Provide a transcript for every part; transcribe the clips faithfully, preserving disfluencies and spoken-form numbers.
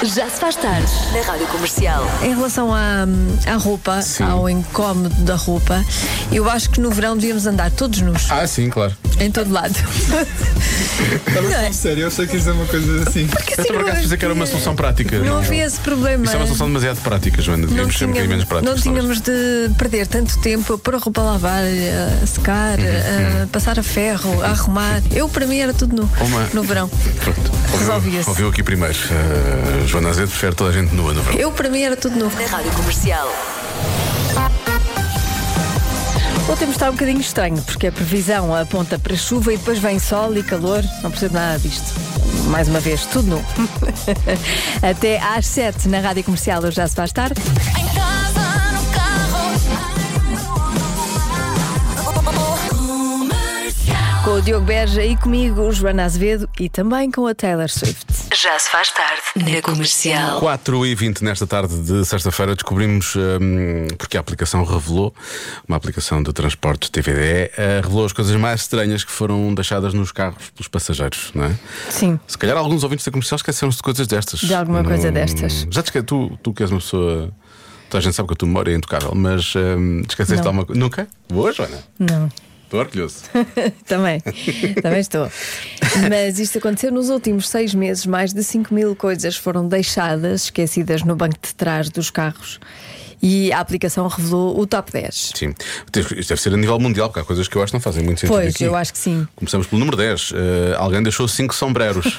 Já se faz tarde na Rádio Comercial. Em relação à, à roupa, sim, ao incómodo da roupa, eu acho que no verão devíamos andar todos nus. Ah, sim, claro. Em todo lado. Não, é? Sério, eu sei que isso é uma coisa assim. Porque, eu assim, estou por acaso dizer que era uma solução prática. Não havia esse problema. Isso é uma solução demasiado prática, Joana. Devíamos ser um bocadinho menos práticos. Não tínhamos de perder tanto tempo a pôr a roupa a lavar, a secar, uhum, a uhum. passar a ferro, a arrumar. Eu, para mim, era tudo nu. Uma... no verão. Pronto. Resolvia-se. Ouviu aqui primeiro. Uh, Joana Azevedo prefere toda a gente nua no verão. Eu, para mim, era tudo nu. Na Rádio Comercial. O tempo está um bocadinho estranho, porque a previsão aponta para chuva e depois vem sol e calor. Não percebo nada disto. Mais uma vez, tudo nu. Até às sete na Rádio Comercial, hoje já se faz tarde. Em casa, no carro. Com o Diogo Beja e comigo, Joana Azevedo, e também com a Taylor Swift. Já se faz tarde na Comercial. quatro e vinte nesta tarde de sexta-feira descobrimos, hum, porque a aplicação revelou, uma aplicação de transportes T V D E, uh, revelou as coisas mais estranhas que foram deixadas nos carros pelos passageiros, não é? Sim. Se calhar alguns ouvintes da Comercial esqueceram-se de coisas destas. De alguma no... coisa destas. Já te esqueci, tu, tu que és uma pessoa. Toda a gente sabe que a tua memória é intocável, mas hum, esqueceste de alguma coisa. Nunca? Boa, Joana? Não. Estou orgulhoso. Também, também estou. Mas isto aconteceu nos últimos seis meses. Mais de cinco mil coisas foram deixadas, esquecidas no banco de trás dos carros. E a aplicação revelou o top dez. Sim, isto deve ser a nível mundial, porque há coisas que eu acho que não fazem muito sentido. Pois, aqui. eu acho que sim. Começamos pelo número dez. Uh, alguém deixou cinco sombreros.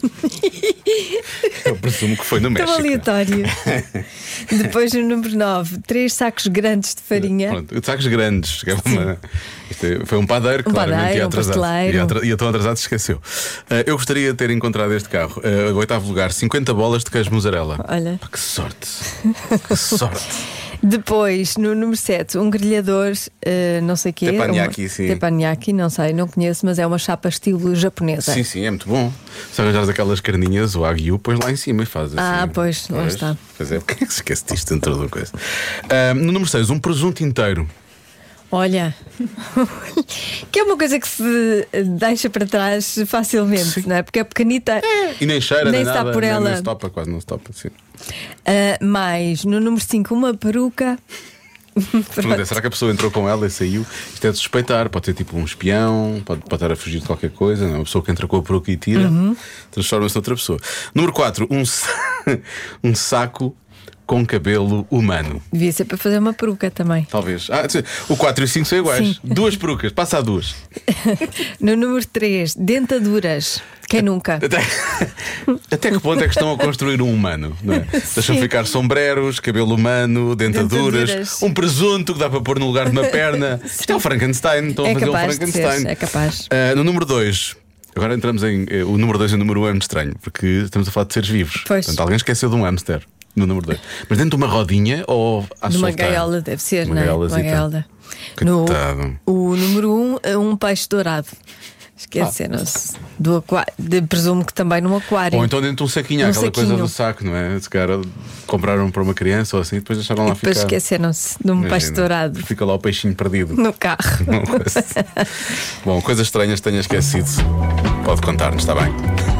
Eu presumo que foi no México. Tão aleatório. Depois, no número nove, três sacos grandes de farinha. Pronto, sacos grandes. Que é uma... Isto foi um padeiro, um claramente, padeiro, ia atrasado. Um ia, atra... ia tão atrasado, se esqueceu. Uh, eu gostaria de ter encontrado este carro. Uh, oitavo lugar, cinquenta bolas de queijo mussarela. Olha. Pá, que sorte. Que sorte. Depois, no número sete, um grelhador, uh, não sei o quê. Teppanyaki, uma... sim. Teppanyaki, não sei, não conheço, mas é uma chapa estilo japonesa. Sim, sim, é muito bom. Se arranjares aquelas carninhas, o aguiu, pões lá em cima e fazes assim. Ah, pois, lá pois, está. Pois é, porque é que se esquece disto dentro de uma coisa? Uh, no número seis, um presunto inteiro. Olha, que é uma coisa que se deixa para trás facilmente, sim, não é? Porque é pequenita, é. E nem cheira, nem nem está nada, por ela. Nem, nem se topa, quase não se topa, sim. Uh, mais, no número cinco, uma peruca. Pergunta, será que a pessoa entrou com ela e saiu? Isto é de suspeitar, pode ser tipo um espião, pode, pode estar a fugir de qualquer coisa, não? Uma pessoa que entra com a peruca e tira, uhum, transforma-se noutra pessoa. Número quatro, um, um saco com cabelo humano. Devia ser para fazer uma peruca também. Talvez. Ah, o quatro e o cinco são iguais. Sim. Duas perucas, passa a duas. No número três, dentaduras. Quem nunca? Até, até que ponto é que estão a construir um humano? Não é? Deixam ficar sombreros, cabelo humano, dentaduras, dentaduras, um presunto que dá para pôr no lugar de uma perna. Isto é o Frankenstein. Estão é a fazer o Frankenstein. Ser, é capaz. Uh, no número dois. Agora entramos em. Uh, o número dois e o número um é muito estranho, porque estamos a falar de seres vivos. Pois. Portanto, alguém esqueceu de um hamster. No número dois. Mas dentro de uma rodinha ou à de uma soltar? gaiola, deve ser, uma não é? Uma gaiola. No, o número um é um peixe dourado. Esqueceram-se. Do aquário, de, presumo que também num aquário. Ou então dentro de um saquinho, um aquela saquinho. coisa do saco, não é? Se calhar compraram para uma criança ou assim, depois deixaram e lá depois ficar. Depois esqueceram-se de um Imagina, peixe dourado. Fica lá o peixinho perdido no carro. coisa. Bom, coisas estranhas tenha esquecido. Pode contar-nos, está bem?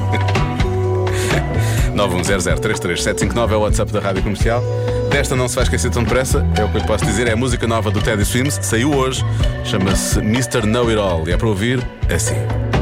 nove um zero zero três três sete cinco nove é o WhatsApp da Rádio Comercial. Desta não se vai esquecer tão depressa, é o que eu lhe posso dizer. É a música nova do Teddy Swims, saiu hoje, chama-se mister Know It All. E é para ouvir assim.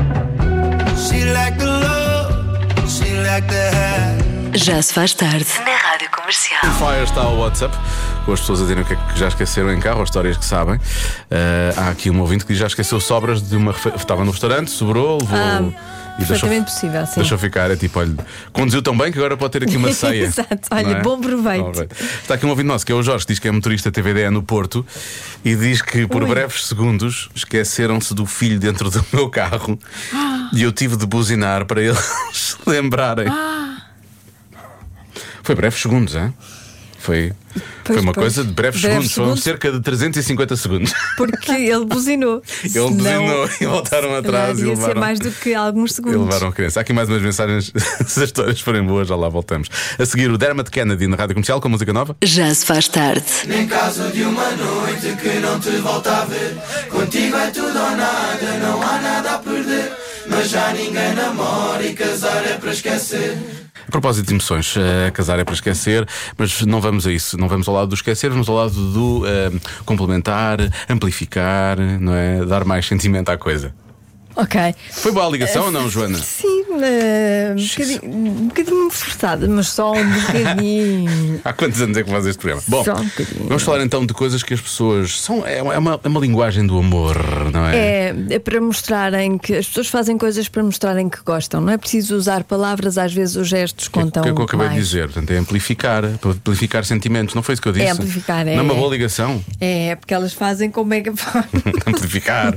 Já se faz tarde na Rádio Comercial. O Fire está ao WhatsApp, com as pessoas a dizerem o que é que já esqueceram em carro, ou histórias que sabem. Uh, há aqui um ouvinte que diz já esqueceu sobras de uma. Estava no restaurante, sobrou, levou. Ah. E perfeitamente deixou, possível, sim. Deixou ficar, é tipo, olha, conduziu tão bem que agora pode ter aqui uma ceia. Exato, olha, é? Bom proveito. Bom proveito. Está aqui um ouvinte nosso que é o Jorge, que diz que é motorista T V D E no Porto e diz que por Ui. breves segundos esqueceram-se do filho dentro do meu carro ah. e eu tive de buzinar para eles se lembrarem. Ah. Foi breves segundos, hein? Foi, pois, foi uma pois. coisa de breves, breves segundos, foram cerca de trezentos e cinquenta segundos. Porque ele buzinou. Ele buzinou e voltaram atrás e levaram. Ser mais do que alguns segundos. E levaram a criança. Há aqui mais umas mensagens. Se as histórias forem boas, já lá voltamos. A seguir, o Dermot Kennedy na Rádio Comercial com música nova. Já se faz tarde. Nem caso de uma noite que não te volta a ver. Contigo é tudo ou nada, não há nada a perder. Mas já ninguém namora e casar é para esquecer. A propósito de emoções, uh, casar é para esquecer, mas não vamos a isso. Não vamos ao lado do esquecer, vamos ao lado do uh, complementar, amplificar, não é? Dar mais sentimento à coisa. Ok. Foi boa a ligação uh, ou não, Joana? Sim, uh, um, bocadinho, um bocadinho forçada, mas só um bocadinho. Há quantos anos é que faz este programa? Bom, só um bocadinho. Vamos falar então de coisas que as pessoas são. É uma, é uma linguagem do amor, não é? É, é para mostrarem que as pessoas fazem coisas para mostrarem que gostam. Não é preciso usar palavras, às vezes os gestos contam. O que é que eu acabei mais. de dizer? Portanto, é amplificar, para amplificar sentimentos. Não foi isso que eu disse? É amplificar, é. Não é uma boa ligação? É, porque elas fazem com megafone. Amplificar.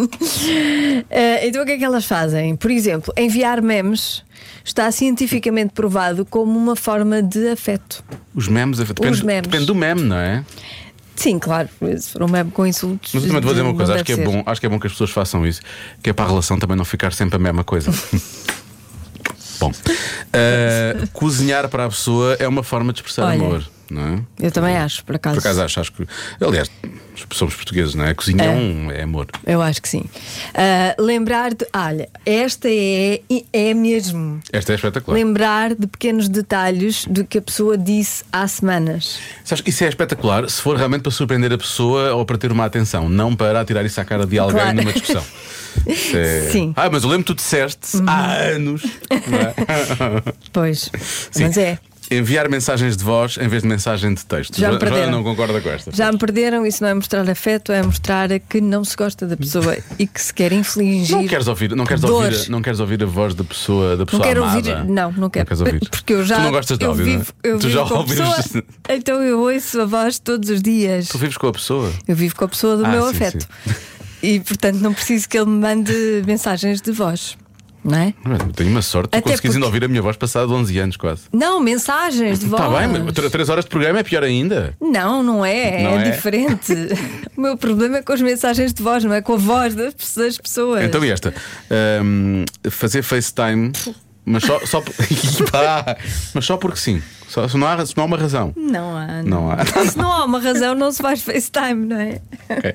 Uh, então o que é que elas fazem? Por exemplo, enviar memes está cientificamente provado como uma forma de afeto. Os memes, depende, Os memes. depende do meme, não é? Sim, claro, se for um meme com insultos. Mas eu também te vou dizer uma coisa, não acho que, é deve ser. bom, acho que é bom que as pessoas façam isso, que é para a relação também não ficar sempre a mesma coisa. Bom, uh, cozinhar para a pessoa é uma forma de expressar Olha, amor, não é? Eu também acho, por acaso. Por acaso acho, acho que. Aliás, somos portugueses, não é? Cozinhão é, é amor. Eu acho que sim. Uh, lembrar de. Olha, esta é, é mesmo. Esta é espetacular. Lembrar de pequenos detalhes do que a pessoa disse há semanas. Sabes que isso é espetacular se for realmente para surpreender a pessoa ou para ter uma atenção, não para atirar isso à cara de alguém Claro. numa discussão. Isso é... Sim. Ah, mas eu lembro que tu disseste Uhum. há anos. Não é? Pois. Sim. Mas é. Enviar mensagens de voz em vez de mensagem de texto. Já me Jo- Joana perderam. não concorda com esta. Já me perderam, isso não é mostrar afeto, é mostrar que não se gosta da pessoa e que se quer infligir. Não queres ouvir, não queres dores. ouvir, não queres ouvir a voz da pessoa, da pessoa Não quero amada. ouvir, não, não quero. queres ouvir. Porque eu já. Tu não gostas de eu áudio, vivo, não é? eu Tu vivo já com a ouves. pessoa, então eu ouço a voz todos os dias. Tu vives com a pessoa. Eu vivo com a pessoa do Ah, meu sim, afeto. sim. E portanto não preciso que ele me mande mensagens de voz. Não é? Eu tenho uma sorte, tu Até conseguis ainda porque- ouvir a minha voz passado onze anos quase. Não, mensagens de voz. Está bem, mas tr- três horas de programa é pior ainda. Não, não é, Não é, é? diferente. O meu problema é com as mensagens de voz, não é com a voz das das pessoas. Então e esta? Ahm, fazer FaceTime, mas só, só, por- Pá, mas só porque sim. Só, se, não há, se não há uma razão. Não há. Não há. Se não há uma razão, não se faz FaceTime, não é? Ok.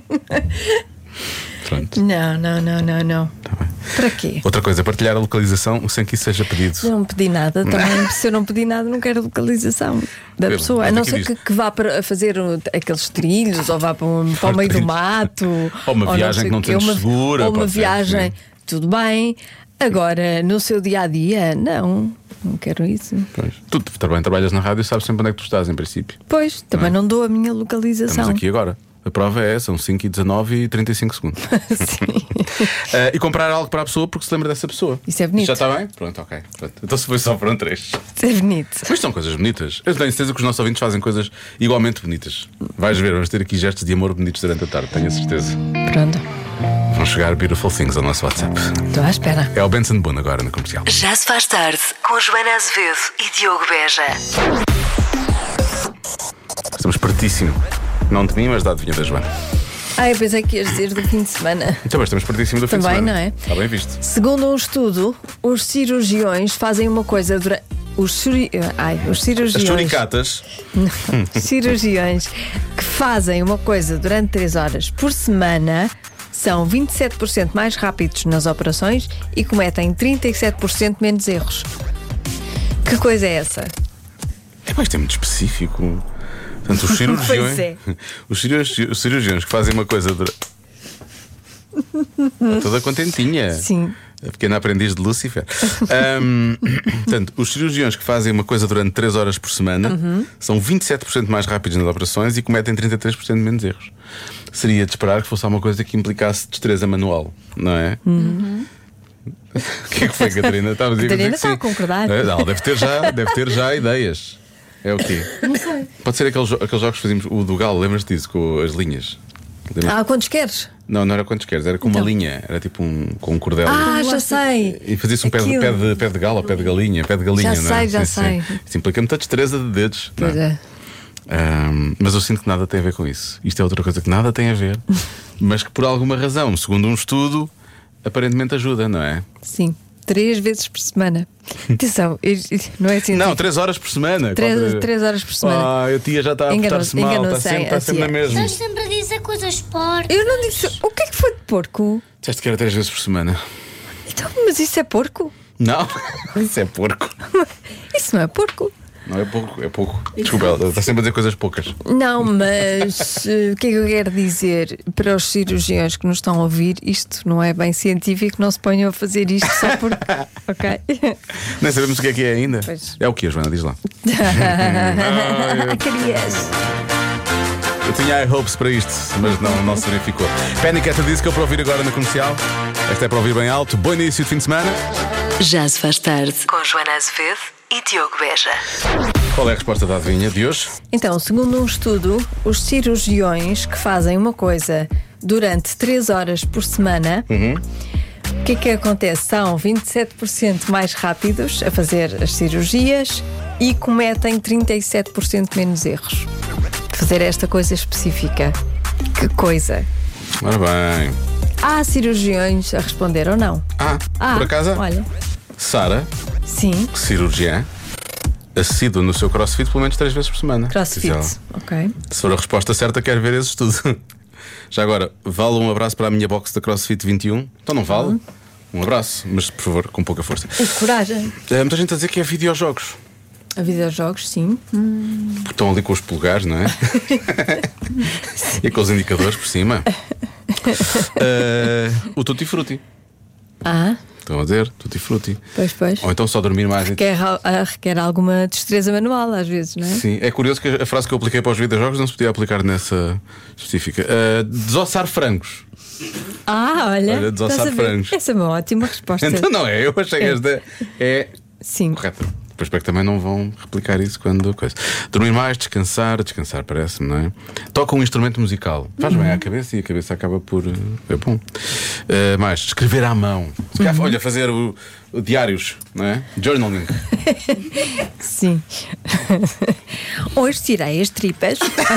Pronto. Não, não, não, não, não. Tá bem. Para quê? Outra coisa, partilhar a localização sem que isso seja pedido. Eu não pedi nada também. Se eu não pedi nada, não quero a localização da Eu- pessoa. A mas não aqui ser diz- que, que vá para fazer o- aqueles trilhos ou vá para, um- para o meio do trilhos. mato. Ou uma viagem sei que não o quê, tanto uma- segura, Ou uma pode ser, viagem, sim. tudo bem. Agora, no seu dia a dia, não. Não quero isso. Pois. Tu também trabalhas na rádio, sabes sempre onde é que tu estás, em princípio. Pois, também não, dou a minha localização. Estamos aqui agora. A prova é, são cinco e dezanove e trinta e cinco segundos. Sim. Ah, e comprar algo para a pessoa porque se lembra dessa pessoa. Isso é bonito. Já está bem? Pronto, ok. Pronto. Então se foi só foram três. Isso é bonito. Mas são coisas bonitas. Eu tenho certeza que os nossos ouvintes fazem coisas igualmente bonitas. Vais ver, vamos ter aqui gestos de amor bonitos durante a tarde, tenho a certeza. Pronto. Vão chegar Beautiful Things ao nosso WhatsApp. Estou à espera. É o Benson Boone agora na comercial. Já se faz tarde com Joana Azevedo e Diogo Beja. Estamos pertíssimo. Não de mim, mas da adivinha da Joana. Ah, eu pensei que ias dizer do fim de semana. Então, mas estamos pertíssimo do fim de Também, semana. não é? Está bem visto. Segundo um estudo, os cirurgiões fazem uma coisa durante. Os, suri... Ai, os As cirurgiões. churicatas. cirurgiões que fazem uma coisa durante três horas por semana são vinte e sete por cento mais rápidos nas operações e cometem trinta e sete por cento menos erros. Que coisa é essa? É, mas isto é muito específico. Portanto, os cirurgiões. Pois é. Os cirurgiões, os cirurgiões que fazem uma coisa. Dura... Está toda contentinha. Sim. A pequena aprendiz de Lúcifer. Ahm, portanto, os cirurgiões que fazem uma coisa durante três horas por semana Uhum. são vinte e sete por cento mais rápidos nas operações e cometem trinta e três por cento menos erros. Seria de esperar que fosse alguma coisa que implicasse destreza manual, não é? Uhum. O que é que foi, Catarina? Estava a dizer que Catarina sim. está a concordar. É, não, deve ter já, deve ter já ideias. É o quê? Não sei. Pode ser aqueles, jo- aqueles jogos que fazíamos, o do Galo, lembras-te disso, com as linhas? Lembras? Ah, quantos queres? Não, não era quantos queres, era com uma Então. linha, era tipo um, com um cordel. Ah, já sei. E fazia-se um pé de, Aquilo. pé, de, pé de galo ou pé de galinha, pé de galinha, Já não é? sei, já Sim, sei. sim. Isso implica muita destreza de dedos. não Pois é. Ahm, mas eu sinto que nada tem a ver com isso. Isto é outra coisa que nada tem a ver, mas que por alguma razão, segundo um estudo, aparentemente ajuda, não é? Sim. Três vezes por semana. Atenção, isto- isto não é assim. Não, três horas por semana. Três, Quatro- três horas por semana. Ah, a tia já está a Enganou-se, portar-se mal, está enganou-se, sempre, está a sempre na tia. mesma. Estás sempre a dizer coisas porcas. Eu não disse. O que é que foi de porco? Disseste que era três vezes por semana. Então, mas isso é porco? Não, isso é porco. Isso não é porco. Não é pouco, é pouco. Desculpa, ela está sempre a dizer coisas poucas. Não, mas uh, o que é que eu quero dizer para os cirurgiões que nos estão a ouvir? Isto não é bem científico, não se ponham a fazer isto só porque. Ok? Nem sabemos o que é que é ainda. Pois. É o que, Joana? Diz lá. Querias. Eu tinha high hopes para isto, mas não, não se verificou. Panic! At the Disco para ouvir agora na comercial. Esta é para ouvir bem alto. Bom início de fim de semana. Já se faz tarde. Com Joana Azevedo e Diogo Beja. Qual é a resposta da adivinha de hoje? Então, segundo um estudo, os cirurgiões que fazem uma coisa durante três horas por semana, Uhum. o que é que acontece? São vinte e sete por cento mais rápidos a fazer as cirurgias e cometem trinta e sete por cento menos erros. Fazer esta coisa específica. Que coisa? Ora bem. Há cirurgiões a responder ou não? Ah, Ah, por acaso, olha, Sara, sim, cirurgiã, assídua no seu crossfit pelo menos três vezes por semana. crossfit. Diz ela. Ok. Se for a resposta certa, quero ver esse estudo. Já agora, vale um abraço para a minha box da CrossFit vinte e um? Então não vale? Um abraço, mas por favor, com pouca força. E coragem. É, muita gente a dizer que é videojogos. A videojogos, sim. Porque estão ali com os polegares, não é? E com os indicadores por cima. Uh, o Tutti Frutti. Ah, Estão a dizer? Tutti Frutti. pois, pois. Ou então só dormir mais. Requer, ah, requer alguma destreza manual, às vezes, não é? Sim, é curioso que a frase que eu apliquei para os videojogos não se podia aplicar nessa específica. Uh, desossar frangos. Ah, olha. Olha, desossar estás a ver? frangos. Essa é uma ótima resposta. Então não é, eu achei que É. esta é Sim. correta. Depois espero que também não vão replicar isso quando coisa. Dormir mais, descansar, descansar parece-me, não é? Toca um instrumento musical, faz bem à cabeça e a cabeça acaba por. uh, É bom. Uh, mais, escrever à mão. Se calhar, olha, fazer o, o diários, não é? Journaling. Sim. Hoje tirei as tripas.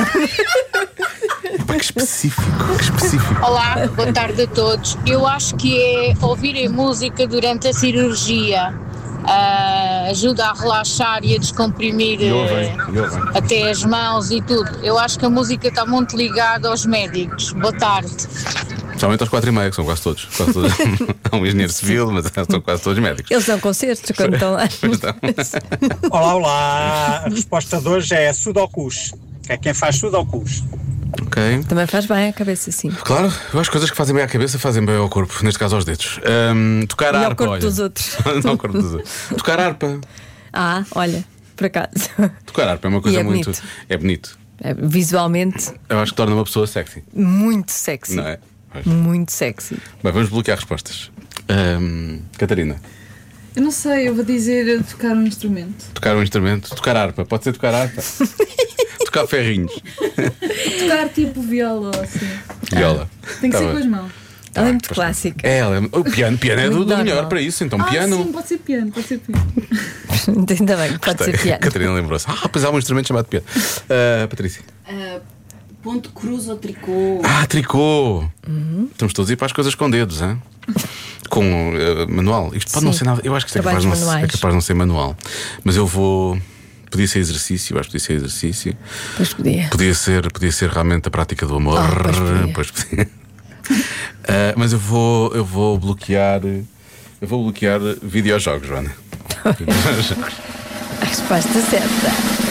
Pá, que específico, que específico. Olá, boa tarde a todos. Eu acho que é ouvirem música durante a cirurgia. Ah, ajuda a relaxar e a descomprimir E ouvem, eh, e ouvem. até as mãos e tudo. Eu acho que a música está muito ligada aos médicos. Boa tarde. Principalmente aos quatro e meia, que são quase todos. Quase todos. Há um engenheiro civil, mas são quase todos médicos. Eles dão concertos quando estão lá. Pois estão. Olá, olá. A resposta de hoje é sudokus. É quem faz sudokus. Ok. Também faz bem a cabeça, sim. Claro, eu acho que coisas que fazem bem à cabeça fazem bem ao corpo, neste caso aos dedos. Ahm, tocar E ao harpa. corpo olha. dos outros. Não ao corpo dos outros. Tocar harpa. Ah, olha, por acaso. Tocar harpa é uma coisa E é muito. bonito. É bonito. É, visualmente, Eu acho que torna uma pessoa sexy, muito sexy. não é? Pois. Muito sexy. Bem, vamos bloquear respostas. Ahm, Catarina, Eu não sei, eu vou dizer tocar um instrumento. tocar um instrumento. Tocar harpa, pode ser tocar harpa. Tocar ferrinhos. Tocar tipo viola ou assim. Viola. Tem que Tá ser bem. com as mãos. Ela é muito pois clássica. É, ela é... O piano, piano é do, Muito do melhor normal. para isso, então Ah, piano. sim, pode ser piano, pode ser piano. Ainda bem, pode Gostei. ser piano. Catarina lembrou-se. Ah, pois há um instrumento chamado piano. Ah, Patrícia. Ponto cruz ou tricô. Ah, tricô! Estamos todos a ir para as coisas com dedos, hein? Com eh, manual. Isto pode Sim. não ser nada. Eu acho que isto é capaz, Trabalhos de não, ser- é manuais. capaz de não ser manual. Mas eu vou. Podia ser exercício, eu acho que podia ser exercício. Pois podia. Podia ser, podia ser realmente a prática do amor. Ah, pois podia. Pois podia. Ah, mas eu vou, eu vou bloquear. Eu vou bloquear videojogos, Joana. Videojogos. A resposta certa.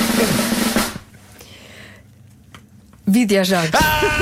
Videojogos.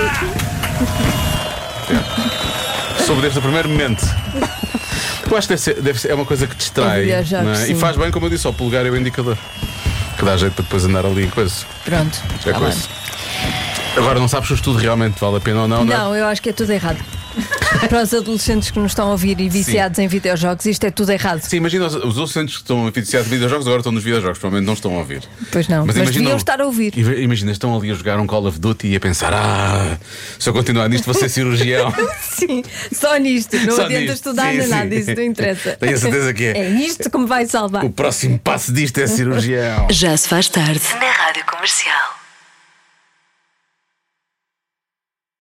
Soube desde o primeiro momento. Eu acho que deve ser, deve ser- é uma coisa que distrai, É videojogos, não é? E sim. faz bem, como eu disse, ao polegar e o indicador. Que dá jeito para depois andar ali em coisa. Pronto. É tá coisa. bem. Agora não sabes se o estudo realmente vale a pena ou não, não é? Não, eu acho que é tudo errado. Para os adolescentes que nos estão a ouvir e viciados em videojogos, isto é tudo errado. Sim, imagina os, os adolescentes que estão viciados em videojogos agora estão nos videojogos, provavelmente não estão a ouvir. Pois não, mas, imagina- deviam estar a ouvir. Ima- Imagina, estão ali a jogar um Call of Duty e a pensar: ah, se eu continuar nisto vou ser cirurgião. Sim, só nisto. Não Só adianta nisto. estudar Sim, nem sim. nada, isso não interessa. Tenho a certeza que é. É isto que me vai salvar. O próximo passo disto é cirurgião. Já se faz tarde. Na Rádio Comercial.